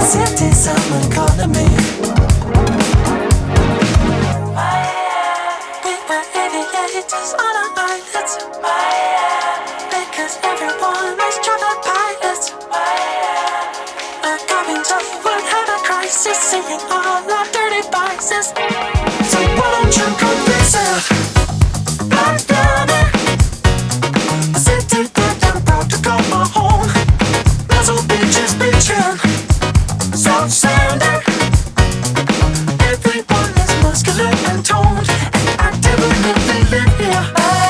city, someone calling me. We were aviators on our islets, because everyone was travel pilots. A carpenter would have a crisis, seeing all our dirty vices. So why don't you come yourself? I'm gonna the city that I'm proud to call my home. Muzzle beaches, beaching, South Sander. Everyone is muscular and toned, and I definitely live here.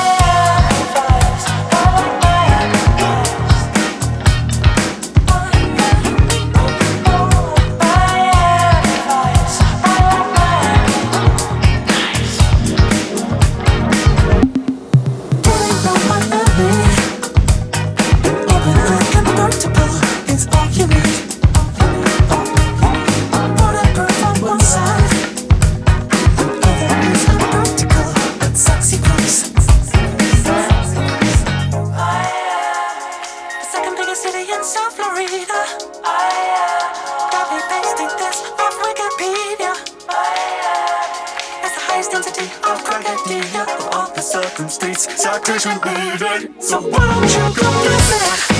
City in South Florida. Got me pasting this off Wikipedia. It's the highest density of criteria of all the circumstance citation needed. So why don't you go visit?